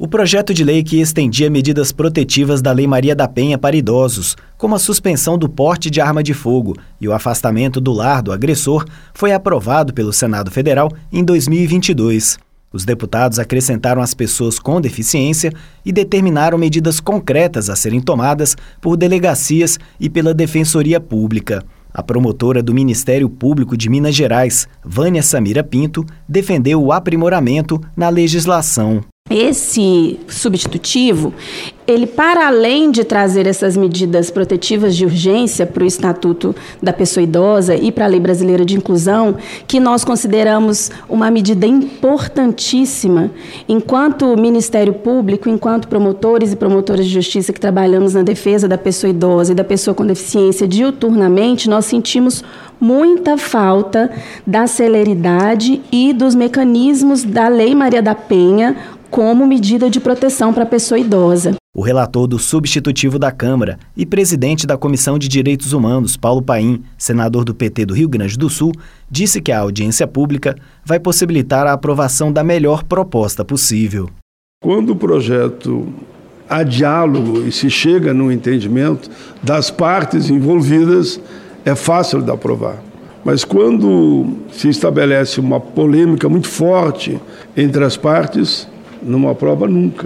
O projeto de lei que estendia medidas protetivas da Lei Maria da Penha para idosos, como a suspensão do porte de arma de fogo e o afastamento do lar do agressor, foi aprovado pelo Senado Federal em 2022. Os deputados acrescentaram as pessoas com deficiência e determinaram medidas concretas a serem tomadas por delegacias e pela Defensoria Pública. A promotora do Ministério Público de Minas Gerais, Vânia Samira Pinto, defendeu o aprimoramento na legislação. Esse substitutivo, ele, para além de trazer essas medidas protetivas de urgência para o Estatuto da Pessoa Idosa e para a Lei Brasileira de Inclusão, que nós consideramos uma medida importantíssima, enquanto Ministério Público, enquanto promotores e promotoras de justiça que trabalhamos na defesa da pessoa idosa e da pessoa com deficiência diuturnamente, nós sentimos muita falta da celeridade e dos mecanismos da Lei Maria da Penha como medida de proteção para a pessoa idosa. O relator do substitutivo da Câmara e presidente da Comissão de Direitos Humanos, Paulo Paim, senador do PT do Rio Grande do Sul, disse que a audiência pública vai possibilitar a aprovação da melhor proposta possível. Quando o projeto há diálogo e se chega no entendimento das partes envolvidas, é fácil de aprovar. Mas quando se estabelece uma polêmica muito forte entre as partes, não aprova nunca.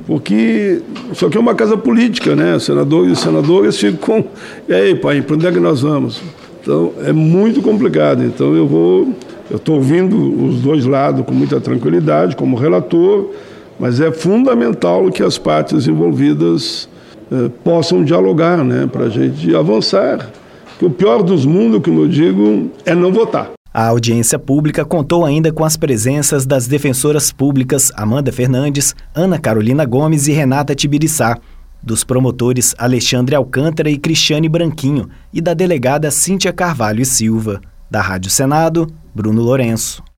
Porque isso aqui é uma casa política, né? Senadores e senadoras ficam e aí, pai, para onde é que nós vamos? Então, é muito complicado. Então, eu estou ouvindo os dois lados com muita tranquilidade, como relator, mas é fundamental que as partes envolvidas possam dialogar, né? Para a gente avançar. Porque o pior dos mundos, como eu digo, é não votar. A audiência pública contou ainda com as presenças das defensoras públicas Amanda Fernandes, Ana Carolina Gomes e Renata Tibiriçá, dos promotores Alexandre Alcântara e Cristiane Branquinho e da delegada Cíntia Carvalho e Silva. Da Rádio Senado, Bruno Lourenço.